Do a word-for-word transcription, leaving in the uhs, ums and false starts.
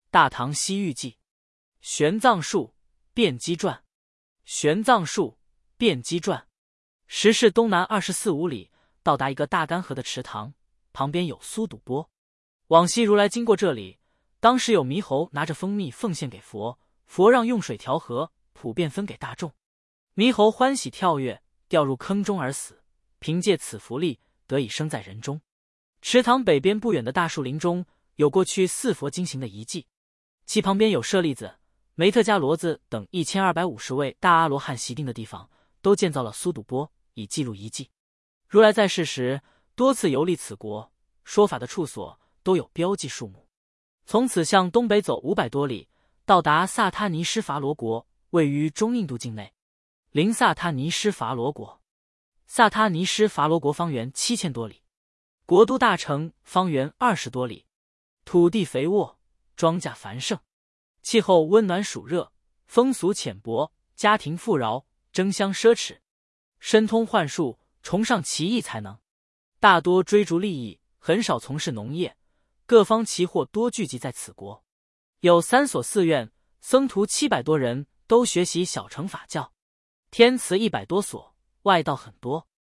大唐西域记》玄奘术辩机传玄奘术辩机传时是东南二十四五里，到达一个大干涸的池塘，旁边有苏堵波。往昔如来经过这里，当时有猕猴拿着蜂蜜奉献给佛，佛让用水调和，普遍分给大众。猕猴欢喜跳跃，掉入坑中而死，凭借此福力，得以生在人中。池塘北边不远的大树林中，有过去四佛经行的遗迹，其旁边有舍利子、梅特迦罗子等一千二百五十位大阿罗汉习定的地方，都建造了苏堵波，以记录遗迹。如来在世时多次游历此国，说法的处所都有标记数目。从此向东北走五百多里，到达萨他尼施伐罗国，位于中印度境内，临萨他尼施伐罗国。萨他尼施伐罗国方圆七千多里，国都大城方圆二十多里，土地肥沃，庄稼繁盛，气候温暖暑热，风俗浅薄，家庭富饶，争相奢侈，深通幻术，崇尚奇异才能，大多追逐利益，很少从事农业，各方奇货多聚集在此国。有三所寺院，僧徒七百多人，都学习小乘法教，天祠一百多所，外道很多。